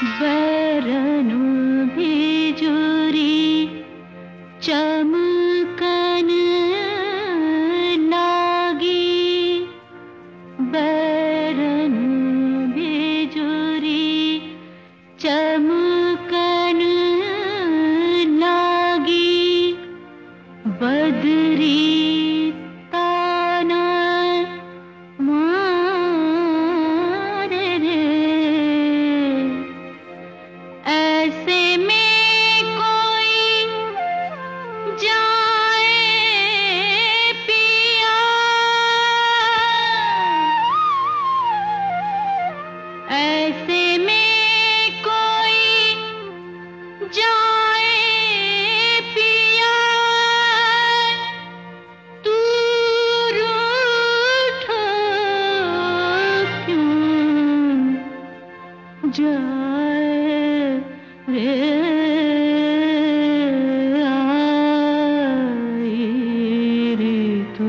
बरनु बिजुरी चमकन लागी। बरनु बिजुरी चमकन लागी। बदरी ताना मारे रे। ऐसे में कोई जाए पिया। ऐसे में कोई जाए पिया। तू रूठो क्यों जाए रे। आई ऋतु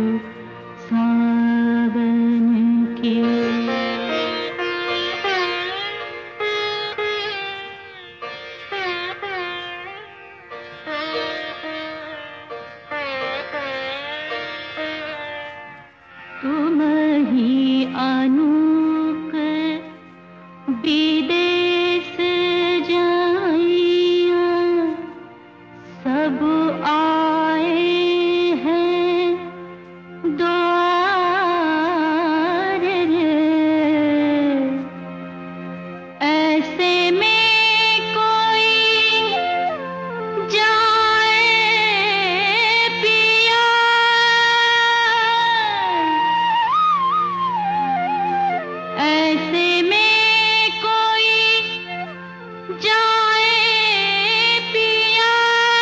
सावन की। तुम ही अनूक विदेश जाइया। सब आए हैं द्वार रे। ऐसे में कोई जाए पिया। ऐसे में कोई जाए पिया।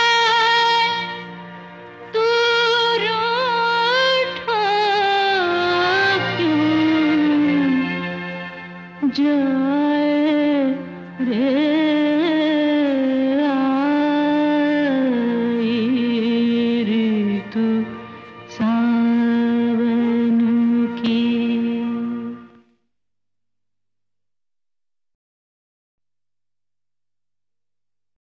तू रूठो क्यों जाए रे।